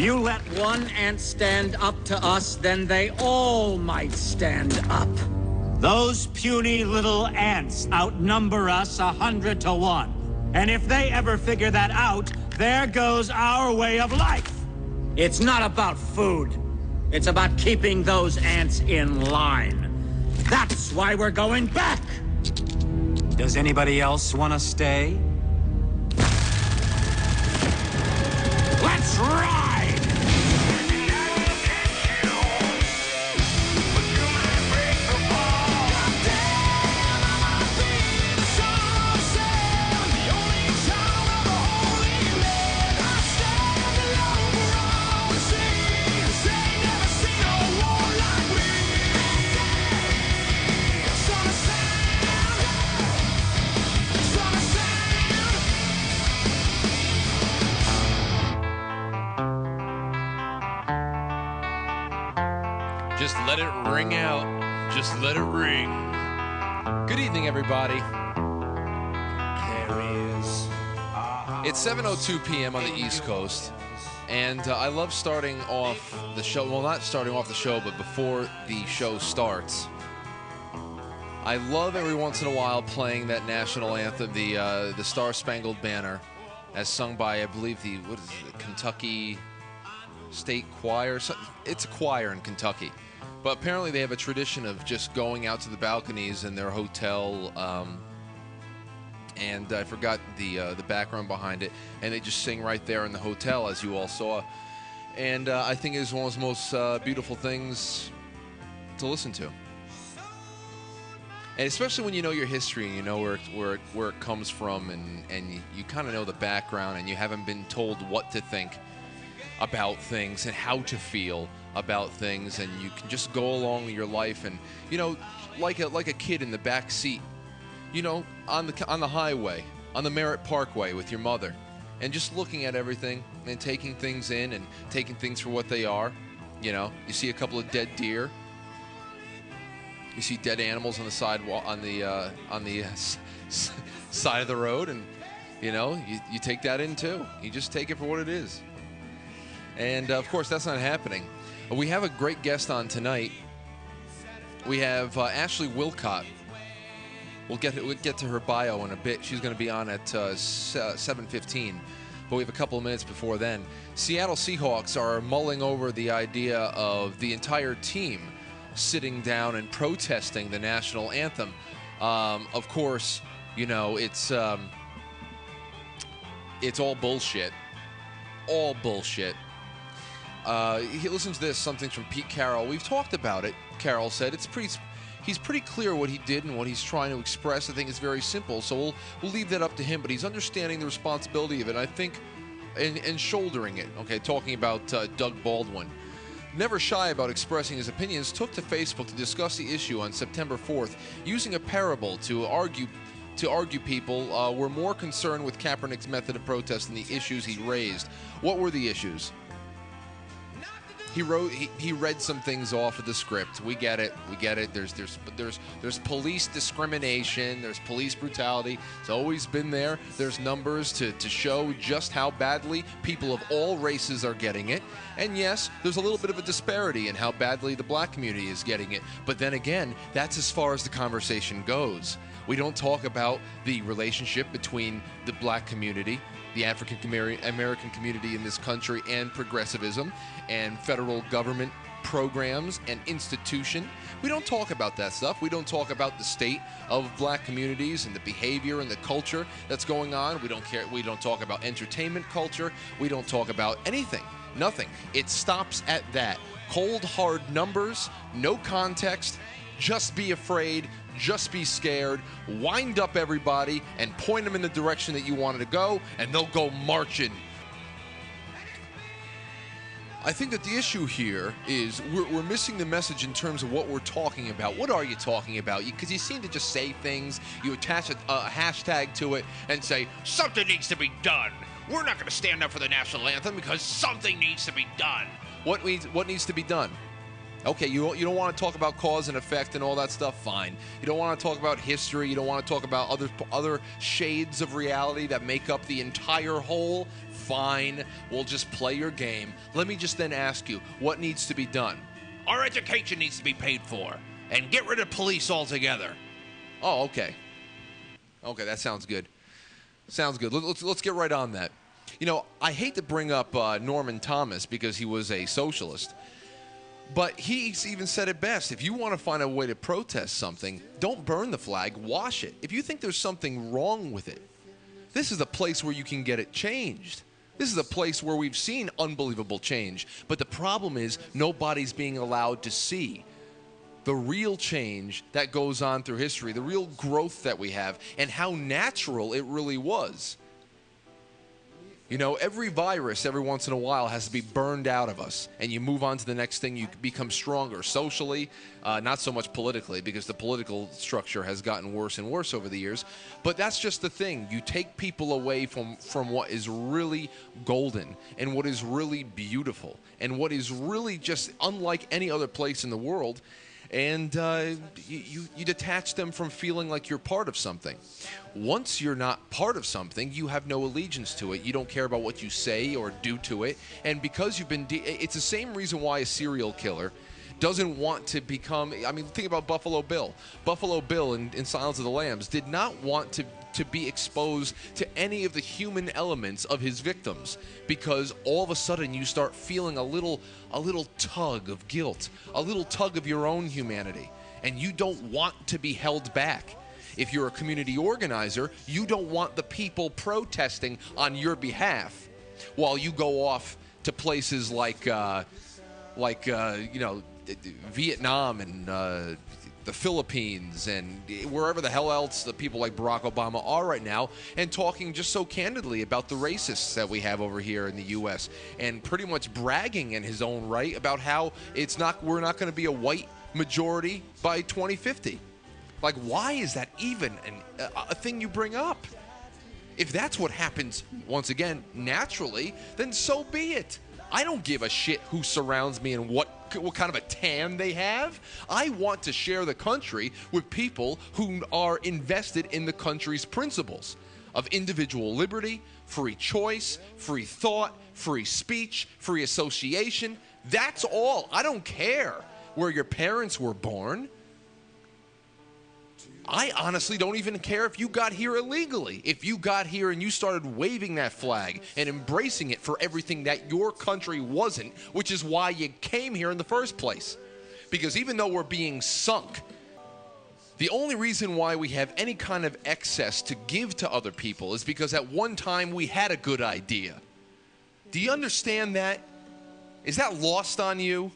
You let one ant stand up to us, then they all might stand up. Those puny little ants outnumber us 100 to 1. And if they ever figure that out, there goes our way of life. It's not about food. It's about keeping those ants in line. That's why we're going back. Does anybody else want to stay? Let's ride! Just let it ring out. Just let it ring. Good evening, everybody. It's 7:02 p.m. on the East Coast, and I love starting off the show. Well, not starting off the show, but before the show starts. I love every once in a while playing that national anthem, the Star Spangled Banner, as sung by, I believe, the Kentucky State Choir. It's a choir in Kentucky. But apparently they have a tradition of just going out to the balconies in their hotel, and I forgot the background behind it, and they just sing right there in the hotel, as you all saw. And I think it is one of the most beautiful things to listen to. And especially when you know your history and you know where it comes from, and you kind of know the background, and you haven't been told what to think about things and how to feel about things, and you can just go along with your life, and like a kid in the back seat, on the highway, on the Merritt Parkway with your mother, and just looking at everything and taking things in and taking things for what they are. You see a couple of dead deer, you see dead animals on the sidewalk, on the side of the road, and you take that in too. You just take it for what it is. And of course, that's not happening. We have a great guest on tonight. We have Ashley Wilcott. We'll get to her bio in a bit. She's going to be on at 7:15, but we have a couple of minutes before then. Seattle Seahawks are mulling over the idea of the entire team sitting down and protesting the national anthem. Of course, it's all bullshit. All bullshit. He listens to this, something from Pete Carroll. We've talked about it, Carroll said. He's pretty clear what he did and what he's trying to express. I think it's very simple, so we'll leave that up to him. But he's understanding the responsibility of it, I think, and shouldering it. Okay, talking about Doug Baldwin. Never shy about expressing his opinions, took to Facebook to discuss the issue on September 4th, using a parable to argue people were more concerned with Kaepernick's method of protest than the issues he raised. What were the issues? He read some things off of the script. We get it. There's police discrimination. There's police brutality. It's always been there. There's numbers to show just how badly people of all races are getting it. And yes, there's a little bit of a disparity in how badly the black community is getting it. But then again, that's as far as the conversation goes. We don't talk about the relationship between the black community, the African American community in this country, and progressivism and federal government programs and institution. We don't talk about that stuff. We don't talk about the state of black communities and the behavior and the culture that's going on. We don't care. We don't talk about entertainment culture. We don't talk about anything. Nothing. It stops at that. Cold, hard numbers, no context. Just be afraid, just be scared, wind up everybody, and point them in the direction that you wanted to go, and they'll go marching. I think that the issue here is we're missing the message in terms of what we're talking about. What are you talking about? Because you seem to just say things, you attach a hashtag to it, and say, something needs to be done. We're not going to stand up for the national anthem because something needs to be done. What needs to be done? Okay, you don't want to talk about cause and effect and all that stuff, fine. You don't want to talk about history, you don't want to talk about other shades of reality that make up the entire whole, fine, we'll just play your game. Let me just then ask you, what needs to be done? Our education needs to be paid for, and get rid of police altogether. Oh, okay. Okay, that sounds good. Sounds good. Let's get right on that. You know, I hate to bring up Norman Thomas because he was a socialist, but he's even said it best. If you want to find a way to protest something, don't burn the flag, wash it. If you think there's something wrong with it, this is a place where you can get it changed. This is a place where we've seen unbelievable change, but the problem is nobody's being allowed to see the real change that goes on through history, the real growth that we have, and how natural it really was. You know, every virus, every once in a while, has to be burned out of us, and you move on to the next thing. You become stronger socially, not so much politically, because the political structure has gotten worse and worse over the years. But that's just the thing. You take people away from what is really golden, and what is really beautiful, and what is really just unlike any other place in the world, and you detach them from feeling like you're part of something. Once you're not part of something, you have no allegiance to it. You don't care about what you say or do to it. And because you've been... it's the same reason why a serial killer doesn't want to become... I mean, think about Buffalo Bill. Buffalo Bill in Silence of the Lambs did not want to be exposed to any of the human elements of his victims, because all of a sudden you start feeling a little tug of guilt, a little tug of your own humanity, and you don't want to be held back. If you're a community organizer, you don't want the people protesting on your behalf while you go off to places like you know, Vietnam and the Philippines and wherever the hell else the people like Barack Obama are right now, and talking just so candidly about the racists that we have over here in the U.S. and pretty much bragging in his own right about how we're not going to be a white majority by 2050. Like, why is that even a thing you bring up? If that's what happens, once again, naturally, then so be it. I don't give a shit who surrounds me and what kind of a tan they have. I want to share the country with people who are invested in the country's principles of individual liberty, free choice, free thought, free speech, free association. That's all. I don't care where your parents were born. I honestly don't even care if you got here illegally. If you got here and you started waving that flag and embracing it for everything that your country wasn't, which is why you came here in the first place. Because even though we're being sunk, the only reason why we have any kind of excess to give to other people is because at one time we had a good idea. Do you understand that? Is that lost on you?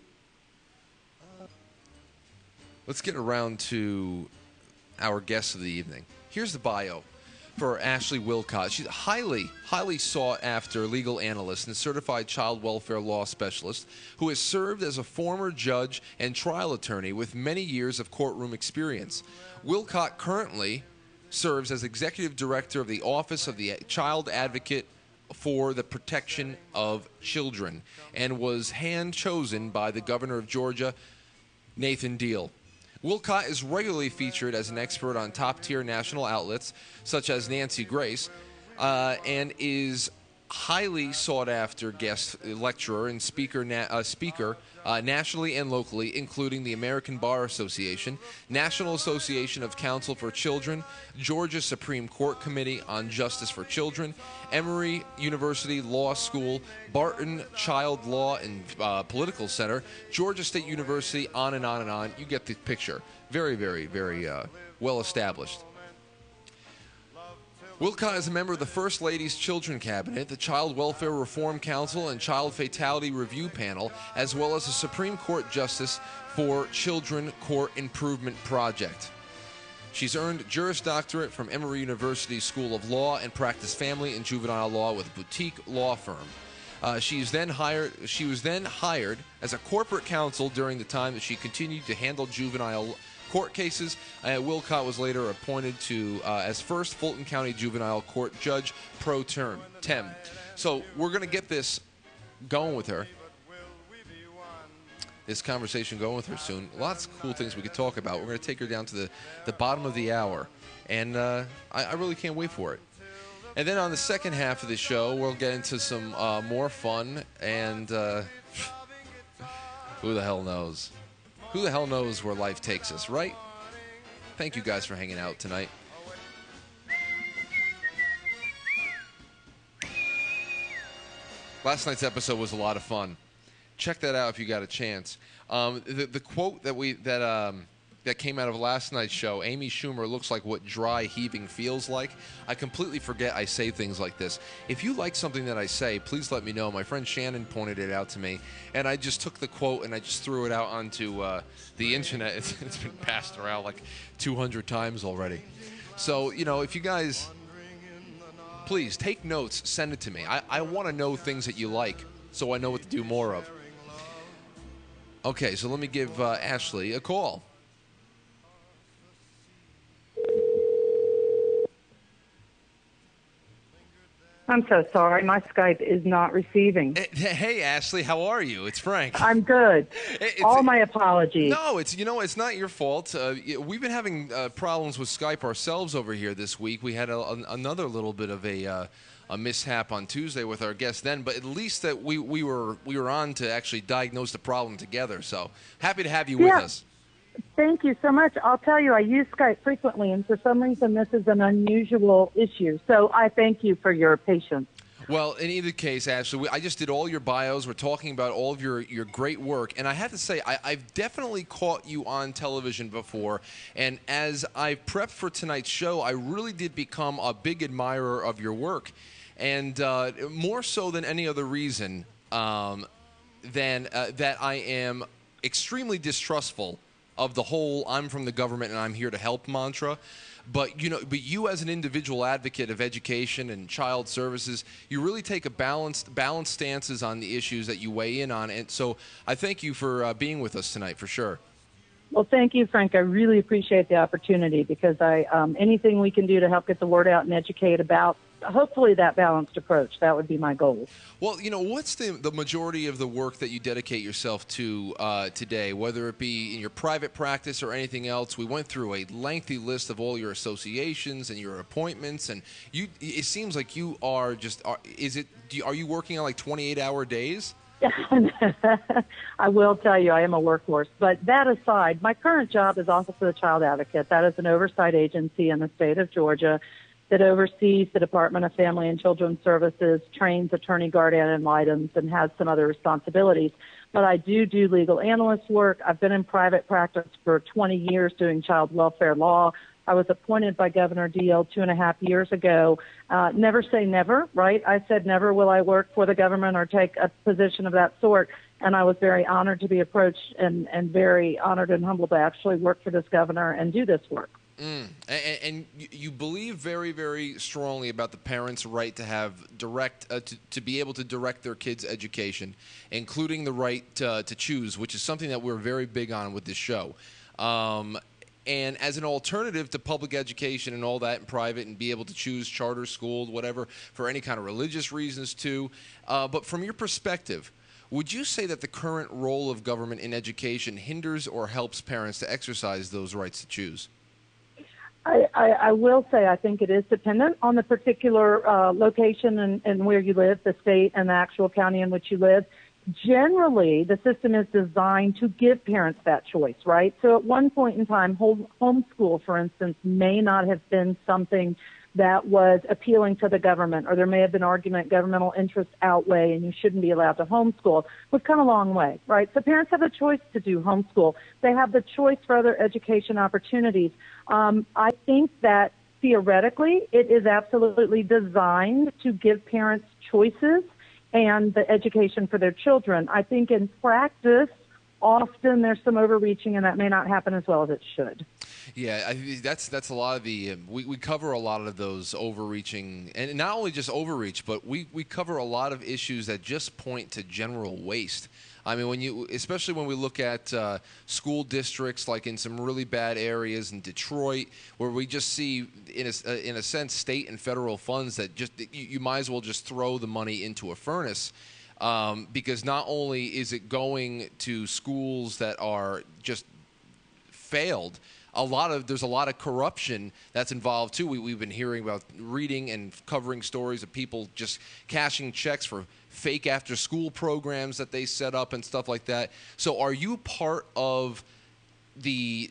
Let's get around to our guest of the evening. Here's the bio for Ashley Wilcott. She's a highly sought after legal analyst and certified child welfare law specialist who has served as a former judge and trial attorney with many years of courtroom experience. Wilcott currently serves as executive director of the Office of the Child Advocate for the Protection of Children and was hand-chosen by the governor of Georgia, Nathan Deal. Wilcott is regularly featured as an expert on top-tier national outlets such as Nancy Grace and is highly sought-after guest lecturer and speaker nationally and locally, including the American Bar Association, National Association of Counsel for Children, Georgia Supreme Court Committee on Justice for Children, Emory University Law School, Barton Child Law and Political Center, Georgia State University, on and on and on. You get the picture. Very, very, very well established. Wilcott is a member of the First Lady's Children Cabinet, the Child Welfare Reform Council, and Child Fatality Review Panel, as well as a Supreme Court Justice for Children Court Improvement Project. She's earned Juris Doctorate from Emory University School of Law and practiced family and juvenile law with a boutique law firm. She was then hired as a corporate counsel during the time that she continued to handle juvenile court cases. Wilcott was later appointed to as first Fulton County Juvenile Court Judge pro tem. So we're going to get this going with her. This conversation going with her soon. Lots of cool things we could talk about. We're going to take her down to the bottom of the hour, and I really can't wait for it. And then on the second half of the show, we'll get into some more fun. And who the hell knows? Who the hell knows where life takes us, right? Thank you guys for hanging out tonight. Last night's episode was a lot of fun. Check that out if you got a chance. The quote that came out of last night's show, Amy Schumer looks like what dry heaving feels like. I completely forget I say things like this. If you like something that I say, please let me know. My friend Shannon pointed it out to me, and I just took the quote and I just threw it out onto the internet. It's been passed around like 200 times already. So, if you guys... Please, take notes, send it to me. I want to know things that you like so I know what to do more of. Okay, so let me give Ashley a call. I'm so sorry. My Skype is not receiving. Hey, Ashley, how are you? It's Frank. I'm good. All my apologies. No, it's not your fault. We've been having problems with Skype ourselves over here this week. We had another little bit of a mishap on Tuesday with our guest then, but at least that we were on to actually diagnose the problem together. So happy to have you with us. Thank you so much. I'll tell you, I use Skype frequently, and for some reason this is an unusual issue. So I thank you for your patience. Well, in either case, Ashley, I just did all your bios. We're talking about all of your great work. And I have to say, I've definitely caught you on television before. And as I prepped for tonight's show, I really did become a big admirer of your work. And more so than any other reason that I am extremely distrustful of the whole "I'm from the government and I'm here to help" mantra. But you as an individual advocate of education and child services, you really take a balanced stances on the issues that you weigh in on. And so I thank you for being with us tonight, for sure. Well, thank you, Frank. I really appreciate the opportunity because anything we can do to help get the word out and educate about, hopefully, that balanced approach, that would be my goal. Well, what's the majority of the work that you dedicate yourself to today, whether it be in your private practice or anything else? We went through a lengthy list of all your associations and your appointments, and it seems like you are just, are you working on like 28-hour days? I will tell you, I am a workhorse. But that aside, my current job is Office of the Child Advocate. That is an oversight agency in the state of Georgia that oversees the Department of Family and Children's Services, trains attorney guardian ad litem, and has some other responsibilities. But I do legal analyst work. I've been in private practice for 20 years doing child welfare law. I was appointed by Governor Deal 2.5 years ago. Never say never, right? I said never will I work for the government or take a position of that sort. And I was very honored to be approached and very honored and humbled to actually work for this governor and do this work. And you believe very, very strongly about the parents' right to have to be able to direct their kids' education, including the right to choose, which is something that we're very big on with this show. And as an alternative to public education and all that in private, and be able to choose charter school, whatever, for any kind of religious reasons too. But from your perspective, would you say that the current role of government in education hinders or helps parents to exercise those rights to choose? I will say I think it is dependent on the particular location and where you live, the state and the actual county in which you live. Generally, the system is designed to give parents that choice, right? So at one point in time, homeschool, for instance, may not have been something that was appealing to the government, or there may have been argument governmental interests outweigh and you shouldn't be allowed to homeschool. We've come a long way, right? So parents have a choice to do homeschool. They have the choice for other education opportunities. I think that theoretically it is absolutely designed to give parents choices and the education for their children. I think in practice, often there's some overreaching, and that may not happen as well as it should. Yeah, that's a lot of the we cover a lot of those overreaching, and not only just overreach, but we cover a lot of issues that just point to general waste. I mean, especially when we look at school districts like in some really bad areas in Detroit, where we just see, in a sense, state and federal funds that just you might as well just throw the money into a furnace, because not only is it going to schools that are just failed, there's a lot of corruption that's involved too. We've been hearing about, reading and covering stories of people just cashing checks for fake after-school programs that they set up and stuff like that. So are you part of the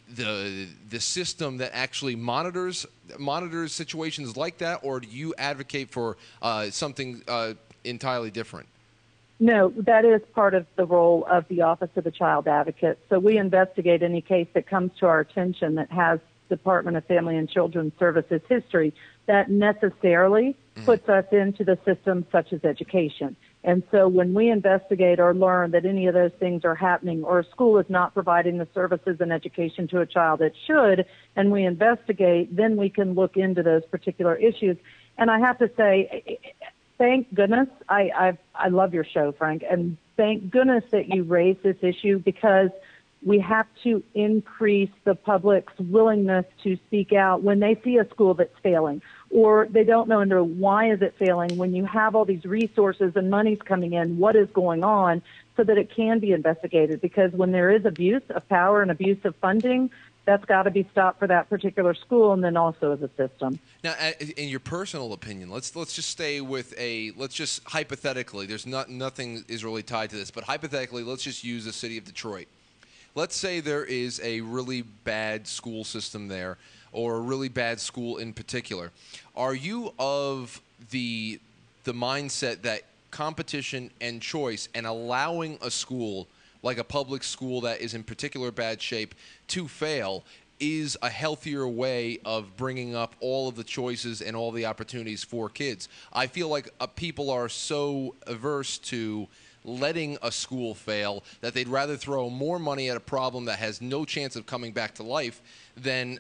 system that actually monitors situations like that, or do you advocate for something entirely different? No, that is part of the role of the Office of the Child Advocate. So we investigate any case that comes to our attention that has Department of Family and Children's Services history that necessarily puts us into the system such as education. And so when we investigate or learn that any of those things are happening, or a school is not providing the services and education to a child it should, and we investigate, then we can look into those particular issues. And I have to say, thank goodness, I love your show, Frank, and thank goodness that you raised this issue, because we have to increase the public's willingness to speak out when they see a school that's failing, or they don't know why is it failing. When you have all these resources and money's coming in, what is going on, so that it can be investigated. Because when there is abuse of power and abuse of funding, that's got to be stopped for that particular school, and then also as a system. Now, in your personal opinion, let's just stay with let's just hypothetically, there's nothing is really tied to this, but hypothetically, let's just use the city of Detroit. Let's say there is a really bad school system there, or a really bad school in particular. Are you of the mindset that competition and choice and allowing a school like a public school that is in particular bad shape to fail is a healthier way of bringing up all of the choices and all the opportunities for kids? I feel like people are so averse to letting a school fail that they'd rather throw more money at a problem that has no chance of coming back to life than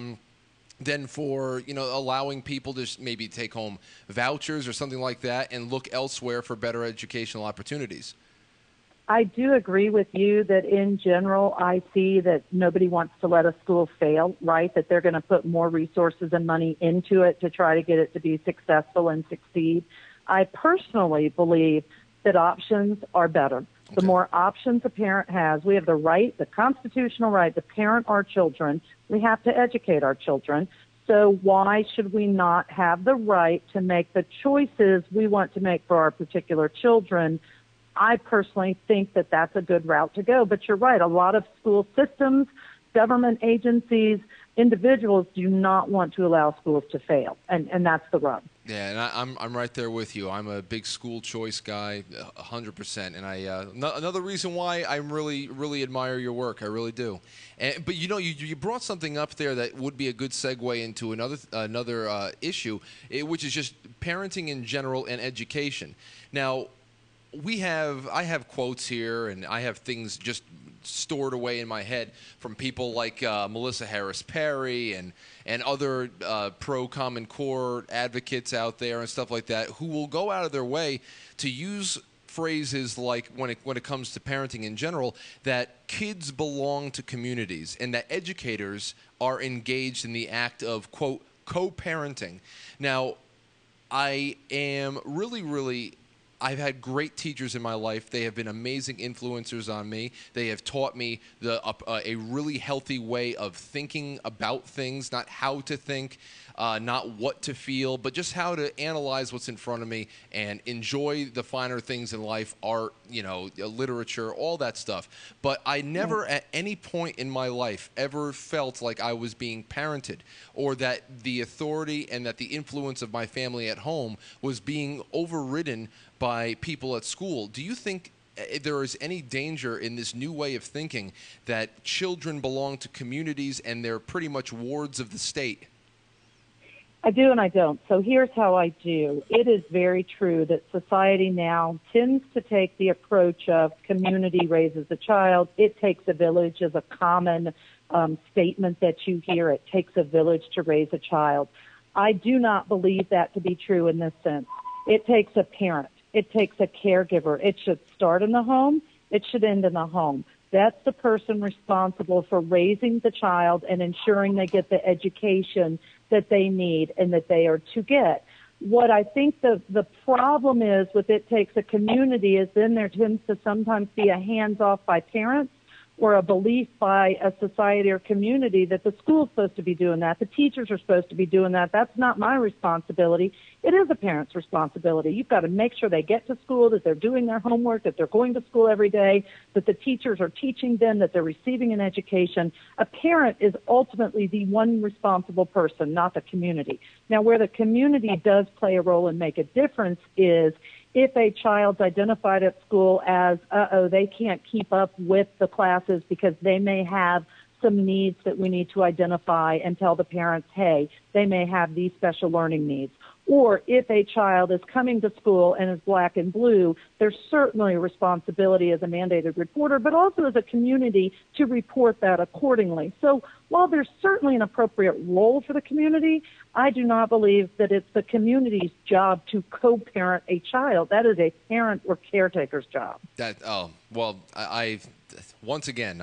for, allowing people to maybe take home vouchers or something like that and look elsewhere for better educational opportunities. I do agree with you that in general, I see that nobody wants to let a school fail, right? That they're going to put more resources and money into it to try to get it to be successful and succeed. I personally believe that options are better. Okay. The more options a parent has, we have the right, the constitutional right, to parent our children. We have to educate our children. So why should we not have the right to make the choices we want to make for our particular children? I personally think that that's a good route to go. But you're right, a lot of school systems, government agencies, individuals do not want to allow schools to fail, and that's the rub. Yeah, and I'm right there with you. I'm a big school choice guy, 100%. And another reason why I really admire your work, I really do. But you brought something up there that would be a good segue into another issue, which is just parenting in general and education. Now, I have quotes here, and I have things just stored away in my head from people like Melissa Harris Perry and other pro-Common Core advocates out there and stuff like that, who will go out of their way to use phrases like, when it comes to parenting in general, that kids belong to communities and that educators are engaged in the act of, quote, co-parenting. Now, I am really I've had great teachers in my life. They have been amazing influencers on me. They have taught me a really healthy way of thinking about things, not how to think, not what to feel, but just how to analyze what's in front of me and enjoy the finer things in life, art, literature, all that stuff. But I never at any point in my life ever felt like I was being parented, or that the authority and that the influence of my family at home was being overridden by people at school. Do you think there is any danger in this new way of thinking that children belong to communities and they're pretty much wards of the state? I do and I don't. So here's how I do. It is very true that society now tends to take the approach of community raises a child. It takes a village as a common statement that you hear. It takes a village to raise a child. I do not believe that to be true in this sense. It takes a parent. It takes a caregiver. It should start in the home. It should end in the home. That's the person responsible for raising the child and ensuring they get the education that they need and that they are to get. What I think the problem is with it takes a community is then there tends to sometimes be a hands-off by parents or a belief by a society or community that the school's supposed to be doing that, the teachers are supposed to be doing that. That's not my responsibility. It is a parent's responsibility. You've got to make sure they get to school, that they're doing their homework, that they're going to school every day, that the teachers are teaching them, that they're receiving an education. A parent is ultimately the one responsible person, not the community. Now, where the community does play a role and make a difference is if a child's identified at school as, they can't keep up with the classes because they may have some needs that we need to identify and tell the parents, hey, they may have these special learning needs. Or if a child is coming to school and is black and blue, there's certainly a responsibility as a mandated reporter, but also as a community to report that accordingly. So while there's certainly an appropriate role for the community, I do not believe that it's the community's job to co-parent a child. That is a parent or caretaker's job. Once again,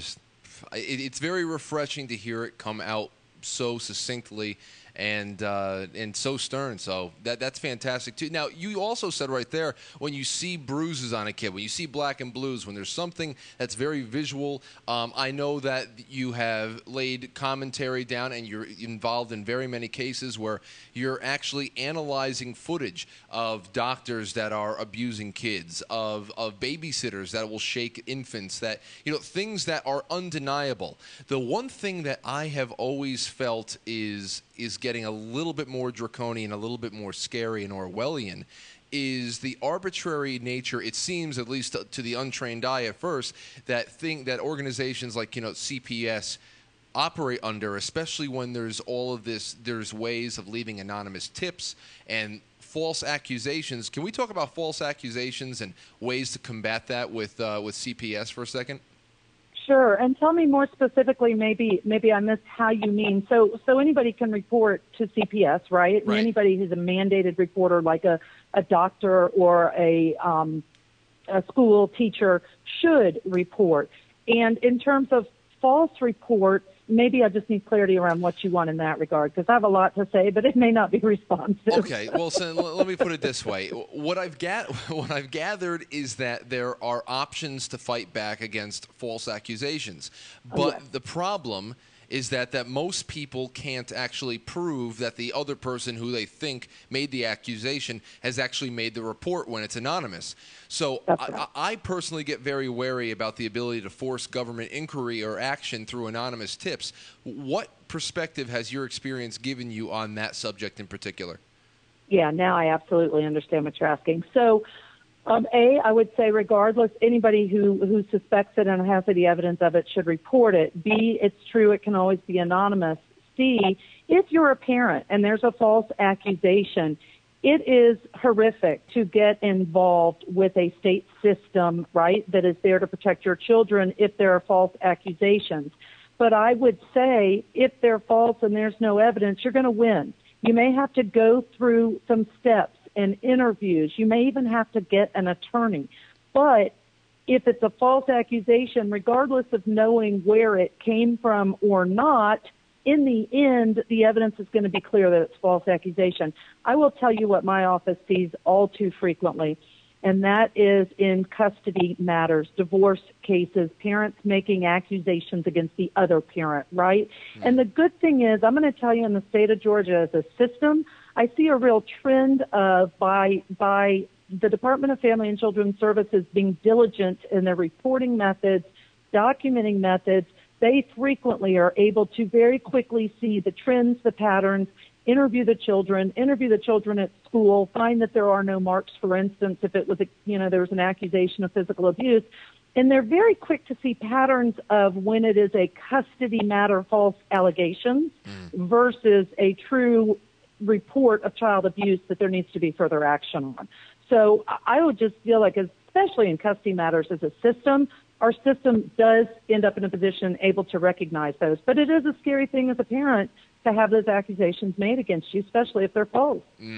it's very refreshing to hear it come out so succinctly and so stern. So that's fantastic too. Now, you also said right there, when you see bruises on a kid, when you see black and blues, when there's something that's very visual, I know that you have laid commentary down and you're involved in very many cases where you're actually analyzing footage of doctors that are abusing kids, of babysitters that will shake infants, that, things that are undeniable. The one thing that I have always felt is getting a little bit more draconian, a little bit more scary and Orwellian, is the arbitrary nature, it seems, at least to the untrained eye at first, that organizations like, CPS operate under, especially when there's all of this, there's ways of leaving anonymous tips and false accusations. Can we talk about false accusations and ways to combat that with CPS for a second? Sure, and tell me more specifically, maybe I missed how you mean. So anybody can report to CPS, right? Right. Anybody who's a mandated reporter, like a doctor or a school teacher, should report. And in terms of false reports, maybe I just need clarity around what you want in that regard, because I have a lot to say, but it may not be responsive. Okay, well, so let me put it this way. What I've gathered is that there are options to fight back against false accusations. But the problem is that most people can't actually prove that the other person who they think made the accusation has actually made the report when it's anonymous. So I personally get very wary about the ability to force government inquiry or action through anonymous tips. What perspective has your experience given you on that subject in particular? Yeah, now I absolutely understand what you're asking. So, A, I would say regardless, anybody who suspects it and has any evidence of it should report it. B, it's true, it can always be anonymous. C, if you're a parent and there's a false accusation, it is horrific to get involved with a state system, right, that is there to protect your children if there are false accusations. But I would say if they're false and there's no evidence, you're going to win. You may have to go through some steps and interviews. You may even have to get an attorney. But if it's a false accusation, regardless of knowing where it came from or not, in the end, the evidence is going to be clear that it's false accusation. I will tell you what my office sees all too frequently, and that is in custody matters, divorce cases, parents making accusations against the other parent, right? Mm-hmm. And the good thing is, I'm going to tell you, in the state of Georgia as a system, I see a real trend of by the Department of Family and Children's Services being diligent in their reporting methods, documenting methods. They frequently are able to very quickly see the trends, the patterns, interview the children at school, find that there are no marks, for instance, if it was, there was an accusation of physical abuse. And they're very quick to see patterns of when it is a custody matter, false allegations, versus a true report of child abuse that there needs to be further action on. So I would just feel like, especially in custody matters as a system, our system does end up in a position able to recognize those. But it is a scary thing as a parent to have those accusations made against you, especially if they're false.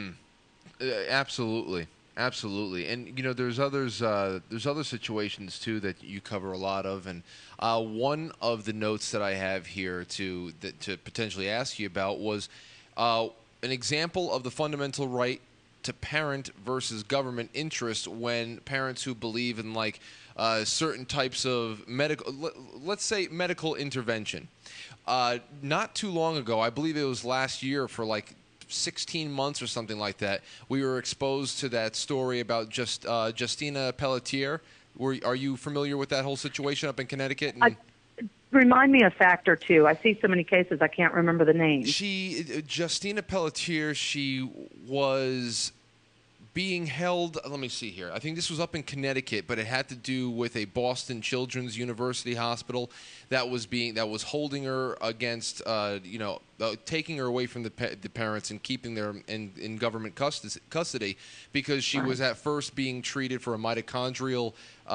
Absolutely. Absolutely. And, there's other situations, too, that you cover a lot of. And one of the notes that I have here to potentially ask you about was an example of the fundamental right to parent versus government interest when parents who believe in like certain types of medical, let's say medical intervention. Not too long ago, I believe it was last year, for like 16 months or something like that, we were exposed to that story about Justina Pelletier. Are you familiar with that whole situation up in Connecticut? Remind me a fact or two. I see so many cases I can't remember the name. Justina Pelletier, she was being held, let me see here. I think this was up in Connecticut, but it had to do with a Boston Children's University hospital that was holding her against, taking her away from the parents and keeping her in government custody because she was at first being treated for a mitochondrial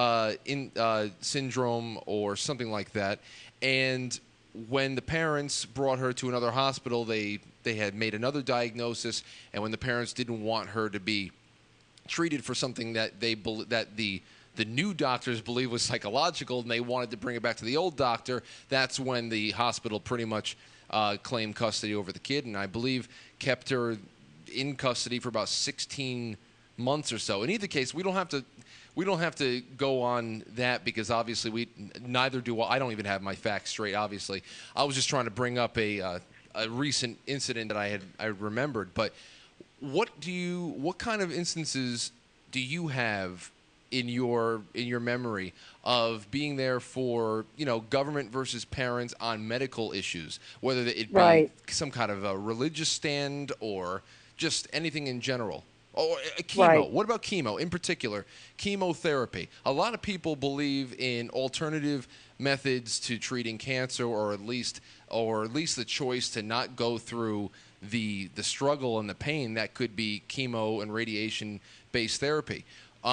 syndrome or something like that. And when the parents brought her to another hospital, they had made another diagnosis, and when the parents didn't want her to be treated for something that the new doctors believe was psychological, and they wanted to bring it back to the old doctor, that's when the hospital pretty much claimed custody over the kid, and I believe kept her in custody for about 16 months or so. In either case, we don't have to go on that because obviously neither do I don't even have my facts straight. Obviously, I was just trying to bring up a recent incident that I remembered, but. What kind of instances do you have in your memory of being there for government versus parents on medical issues, whether it be some kind of a religious stand or just anything in general? Or chemo. Right. What about chemo in particular? Chemotherapy. A lot of people believe in alternative methods to treating cancer, or at least the choice to not go through the struggle and the pain that could be chemo and radiation-based therapy.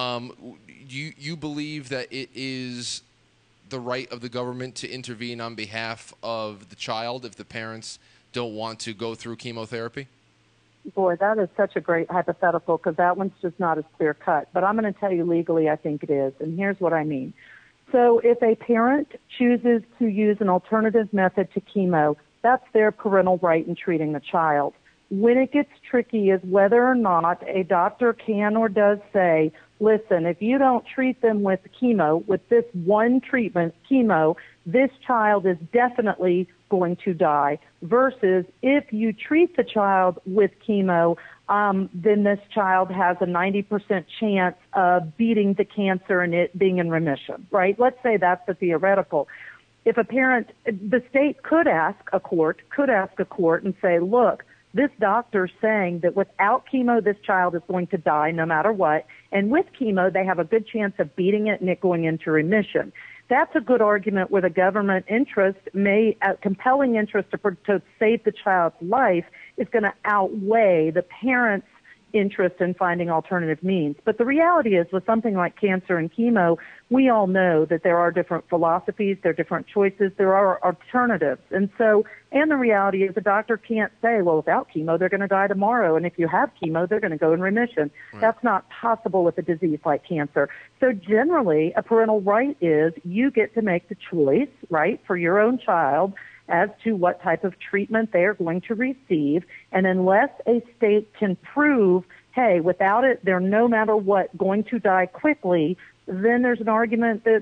You believe that it is the right of the government to intervene on behalf of the child if the parents don't want to go through chemotherapy? Boy, that is such a great hypothetical because that one's just not as clear-cut. But I'm going to tell you legally I think it is, and here's what I mean. So if a parent chooses to use an alternative method to chemo, that's their parental right in treating the child. When it gets tricky is whether or not a doctor can or does say, listen, if you don't treat them with chemo, with this one treatment, chemo, this child is definitely going to die, versus if you treat the child with chemo, then this child has a 90% chance of beating the cancer and it being in remission, right? Let's say that's the theoretical. If a parent, the state could ask a court and say, look, this doctor's saying that without chemo, this child is going to die no matter what, and with chemo, they have a good chance of beating it and it going into remission. That's a good argument where the government interest a compelling interest to save the child's life is going to outweigh the parent's interest in finding alternative means. But the reality is with something like cancer and chemo, we all know that there are different philosophies, there are different choices, there are alternatives. And the reality is the doctor can't say, well, without chemo, they're going to die tomorrow. And if you have chemo, they're going to go in remission. Right. That's not possible with a disease like cancer. So generally, a parental right is you get to make the choice, right, for your own child as to what type of treatment they are going to receive. And unless a state can prove, hey, without it, they're no matter what going to die quickly, then there's an argument that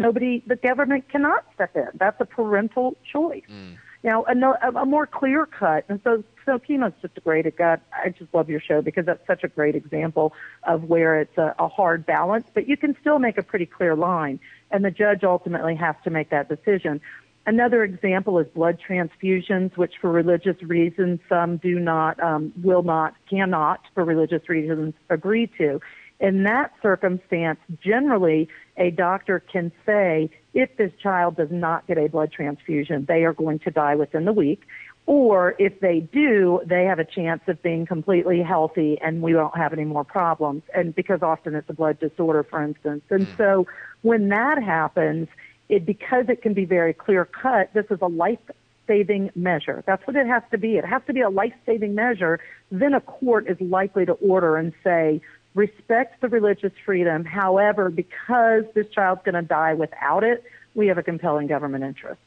the government cannot step in. That's a parental choice. Now, a more clear cut, and so chemo's just a great, I just love your show because that's such a great example of where it's a hard balance, but you can still make a pretty clear line, and the judge ultimately has to make that decision. Another example is blood transfusions, which for religious reasons some do not, will not, cannot for religious reasons agree to. In that circumstance, generally a doctor can say if this child does not get a blood transfusion, they are going to die within the week. Or if they do, they have a chance of being completely healthy and we won't have any more problems. And because often it's a blood disorder, for instance. And so when that happens, because it can be very clear-cut, this is a life-saving measure. That's what it has to be. It has to be a life-saving measure. Then a court is likely to order and say, respect the religious freedom. However, because this child's going to die without it, we have a compelling government interest.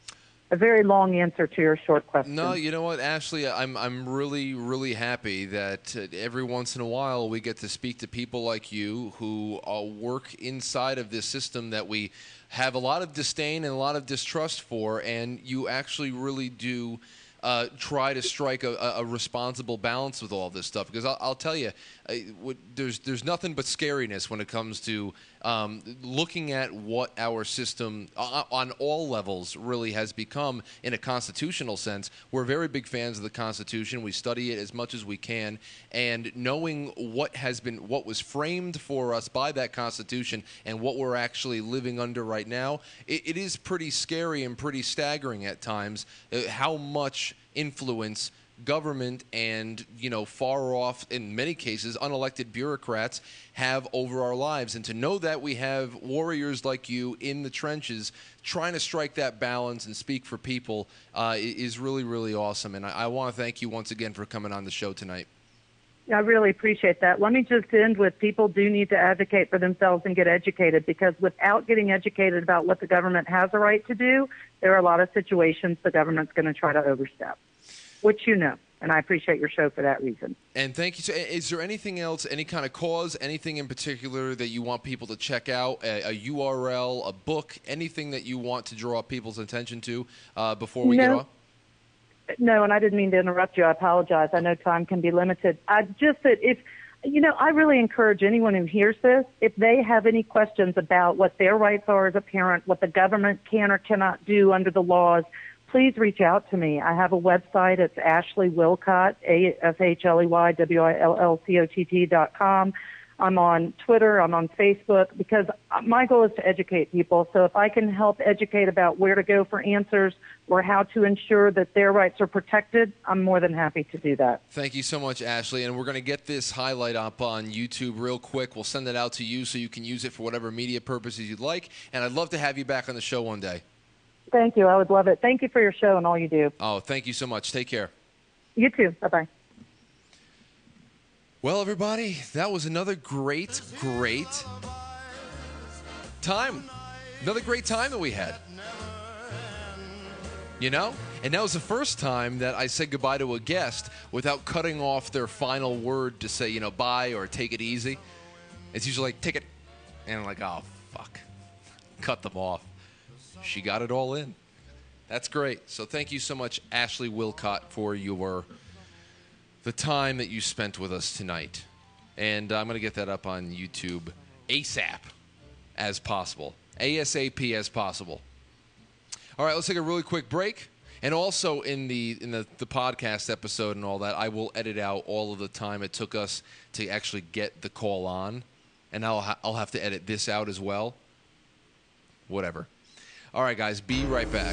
a very long answer to your short question. No, you know what, Ashley, I'm really, really happy that every once in a while we get to speak to people like you who work inside of this system that we have a lot of disdain and a lot of distrust for, and you actually really do try to strike a responsible balance with all this stuff. Because I'll tell you, there's nothing but scariness when it comes to looking at what our system on all levels really has become in a constitutional sense. We're very big fans of the Constitution. We study it as much as we can, and knowing what was framed for us by that Constitution and what we're actually living under right now, it is pretty scary and pretty staggering at times how much influence government and, far off, in many cases, unelected bureaucrats have over our lives. And to know that we have warriors like you in the trenches trying to strike that balance and speak for people is really, really awesome. And I want to thank you once again for coming on the show tonight. I really appreciate that. Let me just end with people do need to advocate for themselves and get educated, because without getting educated about what the government has a right to do, there are a lot of situations the government's going to try to overstep, which and I appreciate your show for that reason. And thank you. So is there anything else, any kind of cause, anything in particular that you want people to check out, a URL, a book, anything that you want to draw people's attention to before we get off? No, and I didn't mean to interrupt you. I apologize. I know time can be limited. I really encourage anyone who hears this, if they have any questions about what their rights are as a parent, what the government can or cannot do under the laws, please reach out to me. I have a website. It's Ashley Willcott, ASHLEYWILLCOTT.com. I'm on Twitter. I'm on Facebook, because my goal is to educate people. So if I can help educate about where to go for answers or how to ensure that their rights are protected, I'm more than happy to do that. Thank you so much, Ashley. And we're going to get this highlight up on YouTube real quick. We'll send it out to you so you can use it for whatever media purposes you'd like. And I'd love to have you back on the show one day. Thank you. I would love it. Thank you for your show and all you do. Oh, thank you so much. Take care. You too. Bye-bye. Well, everybody, that was another great time. Another great time that we had. And that was the first time that I said goodbye to a guest without cutting off their final word to say, bye or take it easy. It's usually like, take it. And I'm like, oh, fuck. Cut them off. She got it all in. That's great. So thank you so much, Ashley Willcott, for the time that you spent with us tonight. And I'm going to get that up on YouTube ASAP as possible. ASAP as possible. All right, let's take a really quick break. And also in the podcast episode and all that, I will edit out all of the time it took us to actually get the call on. And I'll have to edit this out as well. Whatever. All right, guys, be right back.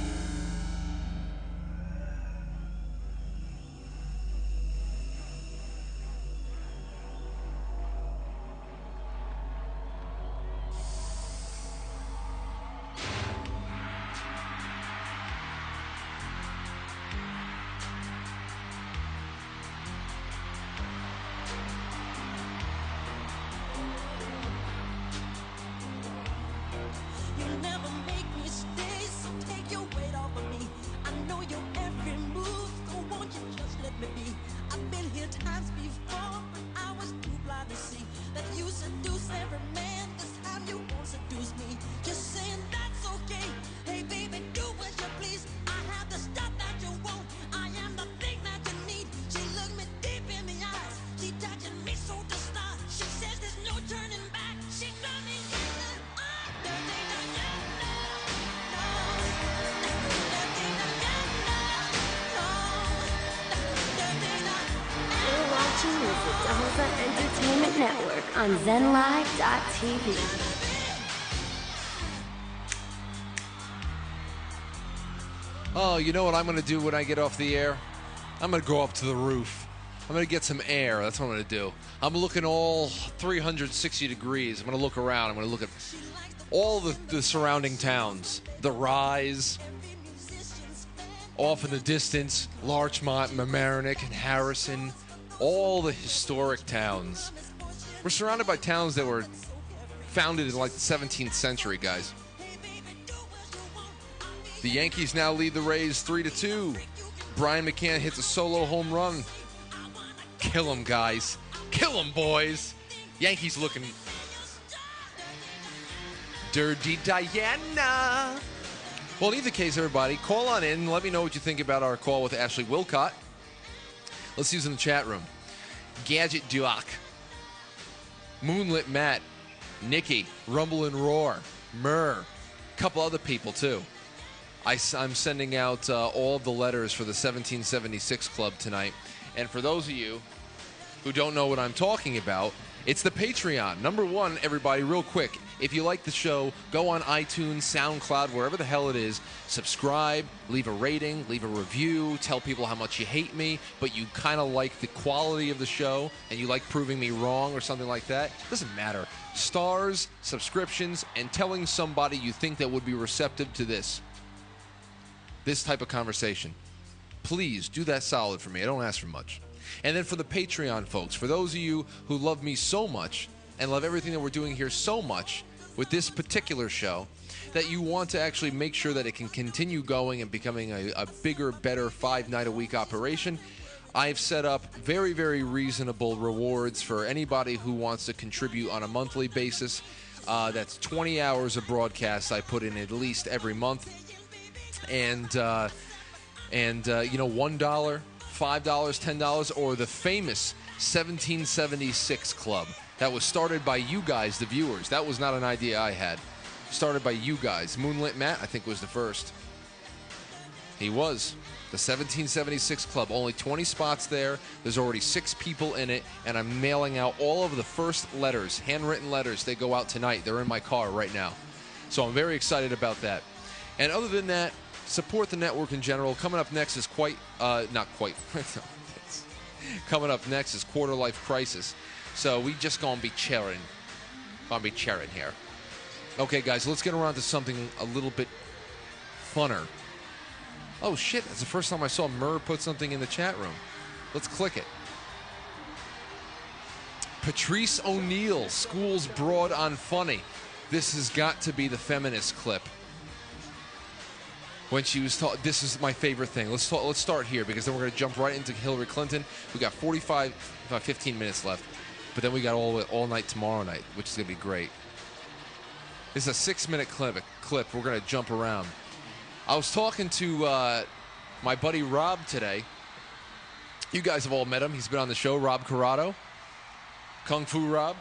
Entertainment Network on ZenLive.tv. Oh, you know what I'm going to do when I get off the air? I'm going to go up to the roof. I'm going to get some air. That's what I'm going to do. I'm looking all 360 degrees. I'm going to look around. I'm going to look at all the surrounding towns. The Rise, off in the distance, Larchmont, Mamaroneck, and Harrison. All the historic towns. We're surrounded by towns that were founded in like the 17th century, guys. The Yankees now lead the Rays 3-2. Brian McCann hits a solo home run. Kill him, guys. Kill him, boys. Yankees looking dirty Diana. Well, in either case, everybody, call on in and let me know what you think about our call with Ashley Wilcott. Let's use in the chat room. Gadget Duak, Moonlit Matt, Nikki, Rumble and Roar, Murr, a couple other people too. I'm sending out all of the letters for the 1776 Club tonight. And for those of you who don't know what I'm talking about, it's the Patreon. Number one, everybody, real quick, if you like the show, go on iTunes, SoundCloud, wherever the hell it is, subscribe, leave a rating, leave a review, tell people how much you hate me, but you kind of like the quality of the show, and you like proving me wrong or something like that. Doesn't matter. Stars, subscriptions, and telling somebody you think that would be receptive to this type of conversation. Please do that solid for me. I don't ask for much. And then for the Patreon folks, for those of you who love me so much and love everything that we're doing here so much with this particular show, that you want to actually make sure that it can continue going and becoming a bigger, better 5-night-a-week operation, I've set up very, very reasonable rewards for anybody who wants to contribute on a monthly basis. That's 20 hours of broadcasts I put in at least every month. And $1, $5, $10, or the famous 1776 Club that was started by you guys, the viewers. That was not an idea I had. Started by you guys. Moonlit Matt, I think, was the first. He was. The 1776 Club. Only 20 spots there. There's already 6 people in it, and I'm mailing out all of the first letters, handwritten letters. They go out tonight. They're in my car right now. So I'm very excited about that. And other than that, support the network in general. Coming up next is not quite. Coming up next is Quarter Life Crisis. So we just gonna be cheering. Here. Okay, guys, let's get around to something a little bit funner. Oh shit! That's the first time I saw Murr put something in the chat room. Let's click it. Patrice O'Neal schools broad on funny. This has got to be the feminist clip. When she was taught, this is my favorite thing. Let's start here, because then we're going to jump right into Hillary Clinton. We got 15 minutes left, but then we got all night tomorrow night, which is going to be great. This is a 6-minute clip. We're going to jump around. I was talking to my buddy Rob today. You guys have all met him. He's been on the show, Rob Corrado. Kung Fu Rob.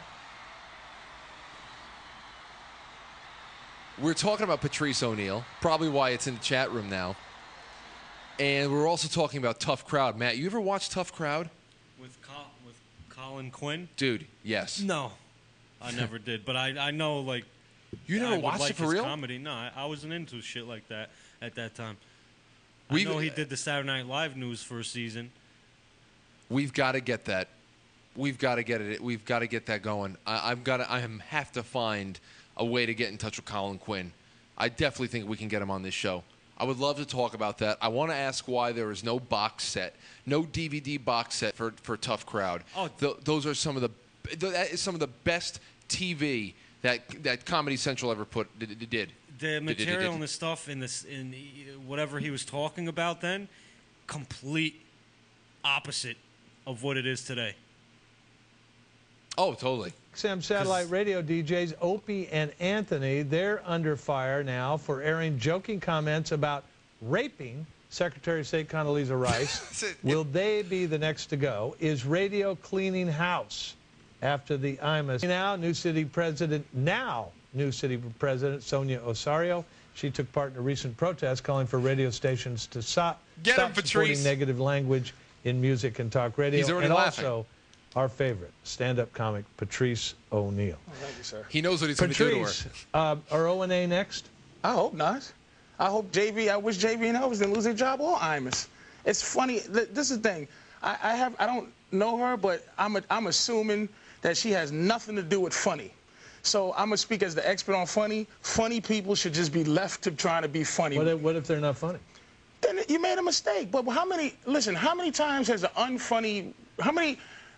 We're talking about Patrice O'Neal, probably why it's in the chat room now. And we're also talking about Tough Crowd. Matt, you ever watch Tough Crowd? With Colin Quinn? Dude, yes. No, I never did. But I know, like... You never watched it for real? Comedy. No, I wasn't into shit like that at that time. I know he did the Saturday Night Live news for a season. We've got to get that. We've got to get it. We've got to get that going. I have to find a way to get in touch with Colin Quinn. I definitely think we can get him on this show. I would love to talk about that. I want to ask why there is no box set, no DVD box set for Tough Crowd. Oh, those are some of the best TV that Comedy Central ever did. The material and the stuff in whatever he was talking about then, complete opposite of what it is today. Oh, totally. XM satellite radio DJs Opie and Anthony, they're under fire now for airing joking comments about raping Secretary of State Condoleezza Rice. Will they be the next to go? Is radio cleaning house after the IMAS? Now, new city president Sonia Osorio. She took part in a recent protest calling for radio stations to stop supporting negative language in music and talk radio. He's already laughing. Also, our favorite, stand-up comic, Patrice O'Neal. Oh, thank you, sir. He knows what he's going to do to her. Are O&A next? I hope not. I hope I wish JV and Elvis didn't lose their job or Imus. It's funny. This is the thing. I don't know her, but I'm assuming that she has nothing to do with funny. So I'm going to speak as the expert on funny. Funny people should just be left to trying to be funny. What if they're not funny? Then you made a mistake. But how many times has an unfunny, how many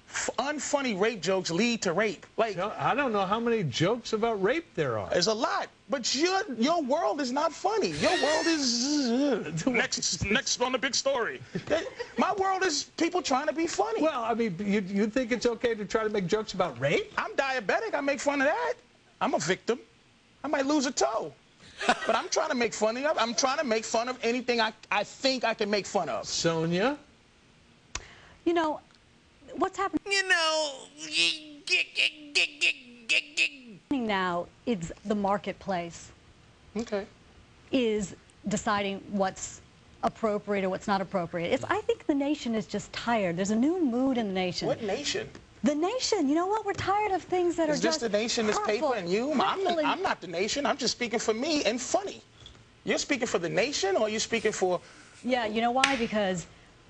unfunny rape jokes lead to rape. Like, I don't know how many jokes about rape there are. there's a lot, but your world is not funny. Your world is next on the big story. My world is people trying to be funny. Well, I mean, you think it's okay to try to make jokes about rape? I'm diabetic. I make fun of that. I'm a victim. I might lose a toe. But I'm trying to make fun of. I'm trying to make fun of anything I think I can make fun of. Sonia? You know, what's happening now is the marketplace is deciding what's appropriate or what's not appropriate. I think the nation is just tired. There's a new mood in the nation. What nation? The nation. You know what? We're tired of things that are just Is this the nation, this paper, and you? I'm not the nation. I'm just speaking for me and funny. You're speaking for the nation, or you're speaking for... Yeah, you know why? Because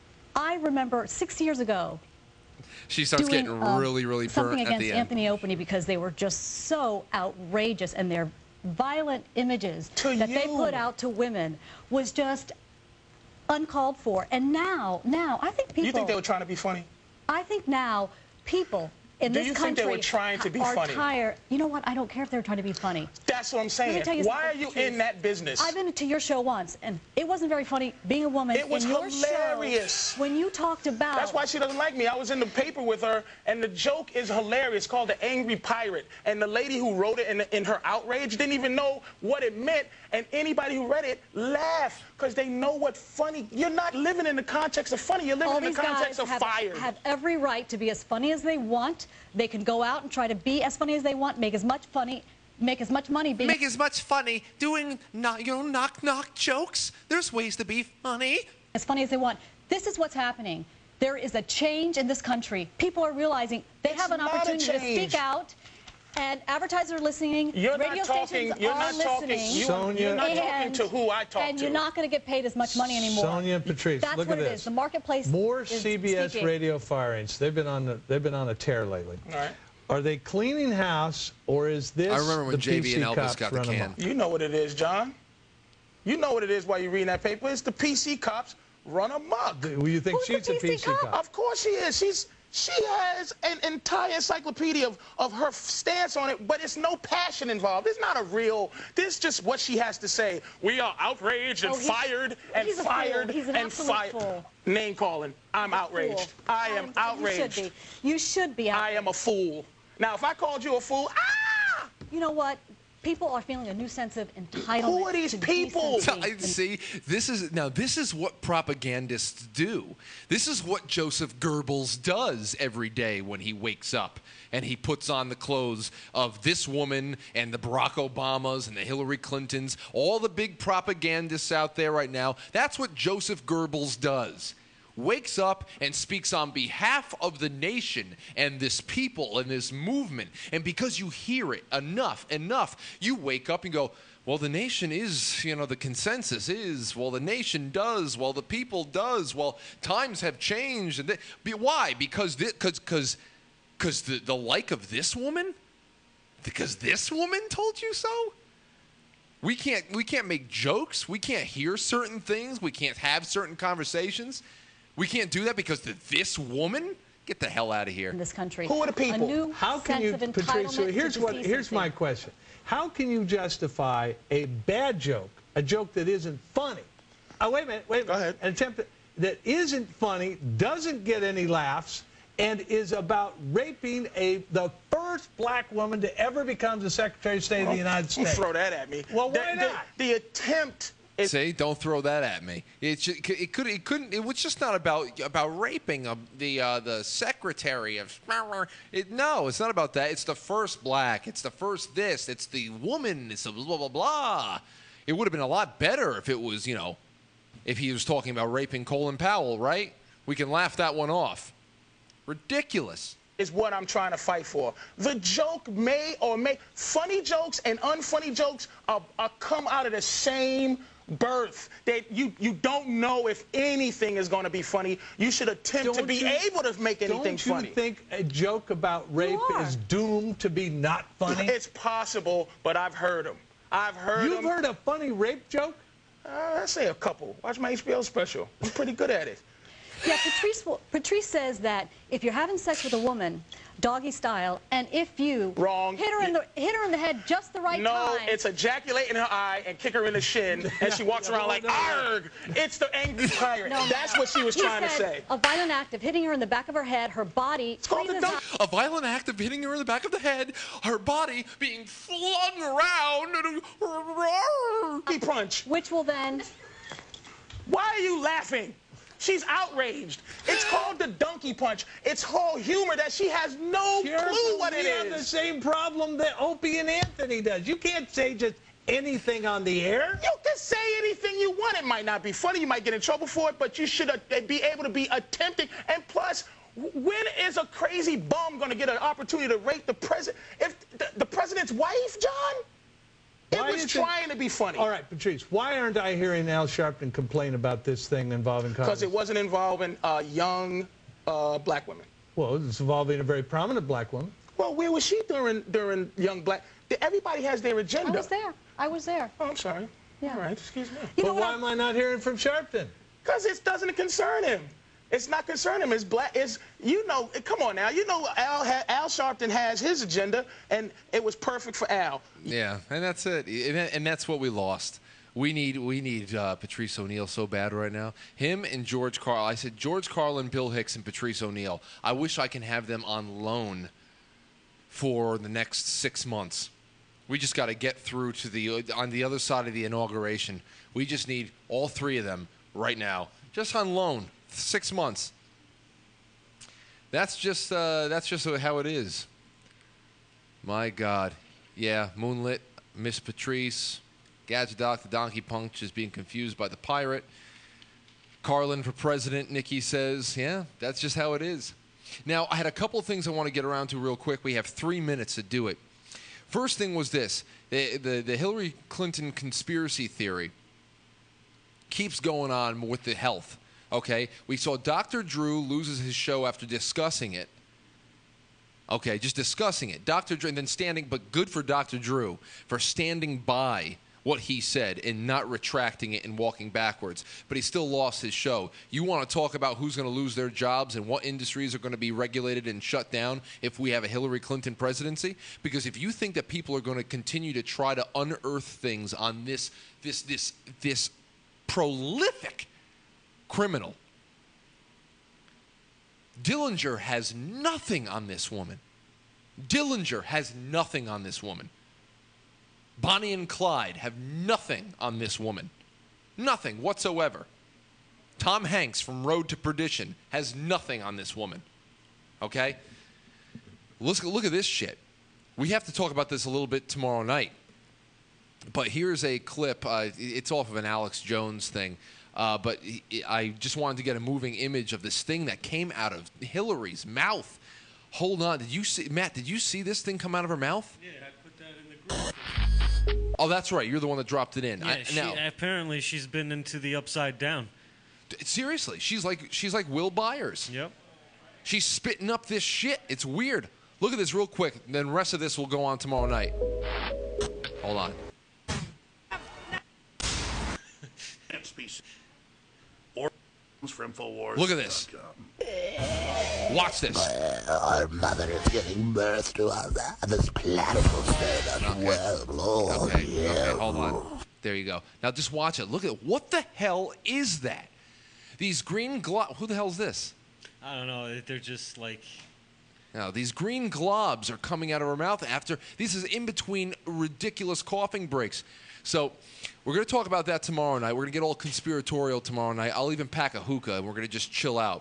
I remember 6 years ago She starts doing, getting really, really something burnt at against the end. Anthony Openy because they were just so outrageous, and their violent images that they put out to women was just uncalled for. And now I think people... You think they were trying to be funny? I think now people in this country think they were trying to be funny? Tired. You know what? I don't care if they're trying to be funny. That's what I'm saying. Why are you in that business? I've been to your show once, and it wasn't very funny being a woman. It was in your hilarious. Show, when you talked about... That's why she doesn't like me. I was in the paper with her, and the joke is hilarious. It's called The Angry Pirate. And the lady who wrote it in her outrage didn't even know what it meant. And anybody who read it laughed because they know what funny... You're not living in the context of funny. You're living in the context of fire. Have every right to be as funny as they want. They can go out and try to be as funny as they want, make as much money being... Make as much funny doing knock-knock jokes. There's ways to be funny. As funny as they want. This is what's happening. There is a change in this country. People are realizing they have an opportunity to speak out, and advertisers are listening. Radio stations are listening. You're not talking to who I talk to. And you're not going to get paid as much money anymore. Sonia and Patrice, That's look what at it this. is. The marketplace More is CBS speaking. radio firings. They've been on a tear lately. All right. Are they cleaning house, or is this I remember when the JV PC and Elvis cops got the run can. amok? You know what it is, John. You know what it is while you're reading that paper. It's the PC cops run amok. Do you think Who's she's the a PC PC cop? cop? Of course she is. She has an entire encyclopedia of her stance on it, but it's no passion involved. It's not a real... This is just what she has to say. We are outraged and fired and fired and fired. Name calling. I'm outraged. I am outraged. You should be outraged. I am a fool. Now, if I called you a fool, You know what? People are feeling a new sense of entitlement. Who are these people? See, this is what propagandists do. This is what Joseph Goebbels does every day when he wakes up and he puts on the clothes of this woman and the Barack Obamas and the Hillary Clintons, all the big propagandists out there right now. That's what Joseph Goebbels does. Wakes up and speaks on behalf of the nation and this people and this movement. And because you hear it enough, you wake up and go, well, the nation is, the consensus is, well, the nation does, well, the people does, well, times have changed. And why? Because the like of this woman? Because this woman told you so? We can't make jokes. We can't hear certain things. We can't have certain conversations. We can't do that because this woman? Get the hell out of here. In this country. Who are the people? A new How can you, sense of Patrice, so entitlement here's my question. How can you justify a bad joke, a joke that isn't funny? Wait a minute. Go ahead. An attempt that isn't funny, doesn't get any laughs, and is about raping the first black woman to ever become the Secretary of State of the United States. Don't throw that at me. Well, why not? The attempt... See, don't throw that at me. It was just not about raping the secretary of. No, it's not about that. It's the first black. It's the first this. It's the woman. It's the blah blah blah. It would have been a lot better if it was, if he was talking about raping Colin Powell, right? We can laugh that one off. Ridiculous. Is what I'm trying to fight for. The joke funny jokes and unfunny jokes are come out of the same birth. That you don't know if anything is going to be funny. You should attempt to be able to make anything funny. Don't you think a joke about rape is doomed to be not funny? It's possible, but I've heard them. You've heard a funny rape joke? I say a couple. Watch my HBO special. I'm pretty good at it. Yeah, Patrice says that if you're having sex with a woman, doggy style, and if you hit her in the head just the right time. No, it's ejaculate in her eye and kick her in the shin, and she walks around like, arg! It's the angry pirate. That's what she was trying to say. A violent act of hitting her in the back of her head, her body. It's called the dunk. A violent act of hitting her in the back of the head, her body being flung around. Punch. Which will then. Why are you laughing? She's outraged. It's called the donkey punch. It's whole humor that she has no clue what it is. We have the same problem that Opie and Anthony does. You can't say just anything on the air. You can say anything you want. It might not be funny. You might get in trouble for it, but you should be able to be attempting. And plus, when is a crazy bum going to get an opportunity to rape the president? If the president's wife, John? It was trying to be funny. All right, Patrice, why aren't I hearing Al Sharpton complain about this thing involving Congress? Because it wasn't involving young black women. Well, it's involving a very prominent black woman. Well, where was she during young black? Everybody has their agenda. I was there. I was there. Oh, I'm sorry. Yeah. All right, excuse me. But why am I not hearing from Sharpton? Because it doesn't concern him. It's not concerning him. It's black. It's, you know, come on now. You know Al Sharpton has his agenda, and it was perfect for Al. Yeah, and that's it. And that's what we lost. We need Patrice O'Neal so bad right now. Him and George Carl. I said George Carlin, Bill Hicks, and Patrice O'Neal. I wish I can have them on loan for the next 6 months. We just got to get through to on the other side of the inauguration. We just need all three of them right now, just on loan. 6 months. That's just how it is. My God. Yeah, Moonlit, Miss Patrice, Gadget Doc, the Donkey Punch is being confused by the pirate. Carlin for president, Nikki says. Yeah, that's just how it is. Now, I had a couple of things I want to get around to real quick. We have 3 minutes to do it. First thing was this. The Hillary Clinton conspiracy theory keeps going on with the health. Okay, we saw Dr. Drew loses his show after discussing it. Okay, just discussing it. Dr. Drew, and then but good for Dr. Drew for standing by what he said and not retracting it and walking backwards. But he still lost his show. You want to talk about who's going to lose their jobs and what industries are going to be regulated and shut down if we have a Hillary Clinton presidency? Because if you think that people are going to continue to try to unearth things on this prolific criminal. Dillinger has nothing on this woman. Dillinger has nothing on this woman. Bonnie and Clyde have nothing on this woman. Nothing whatsoever. Tom Hanks from Road to Perdition has nothing on this woman. Okay? Look at this shit. We have to talk about this a little bit tomorrow night. But here's a clip. It's off of an Alex Jones thing. But I just wanted to get a moving image of this thing that came out of Hillary's mouth. Hold on. Did you see, Matt, did you see this thing come out of her mouth? Yeah, I put that in the group. Oh, that's right. You're the one that dropped it in. Yeah, apparently she's been into the upside down. Seriously, she's like Will Byers. Yep. She's spitting up this shit. It's weird. Look at this real quick. Then the rest of this will go on tomorrow night. Hold on. From InfoWars. Look at this. Watch this. Our mother is giving birth to this platypus. Okay, hold on. There you go. Now just watch it. Look at it. What the hell is that? These green globs. Who the hell is this? I don't know. They're just like. Now, these green globs are coming out of her mouth after. This is in between ridiculous coughing breaks. So we're going to talk about that tomorrow night. We're going to get all conspiratorial tomorrow night. I'll even pack a hookah, and we're going to just chill out.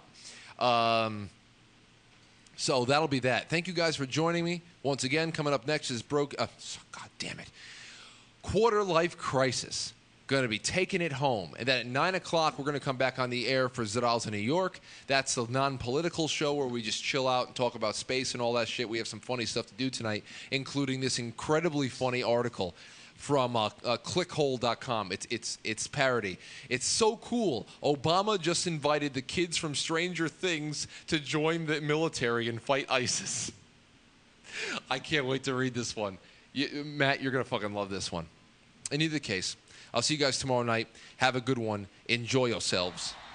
So that'll be that. Thank you guys for joining me. Once again, coming up next is God damn it. Quarter Life Crisis. Going to be taking it home. And then at 9 o'clock, we're going to come back on the air for Zadal's in New York. That's the non-political show where we just chill out and talk about space and all that shit. We have some funny stuff to do tonight, including this incredibly funny article from clickhole.com. It's parody. It's so cool. Obama just invited the kids from Stranger Things to join the military and fight ISIS. I can't wait to read this one. Matt, you're going to fucking love this one. In either case, I'll see you guys tomorrow night. Have a good one. Enjoy yourselves.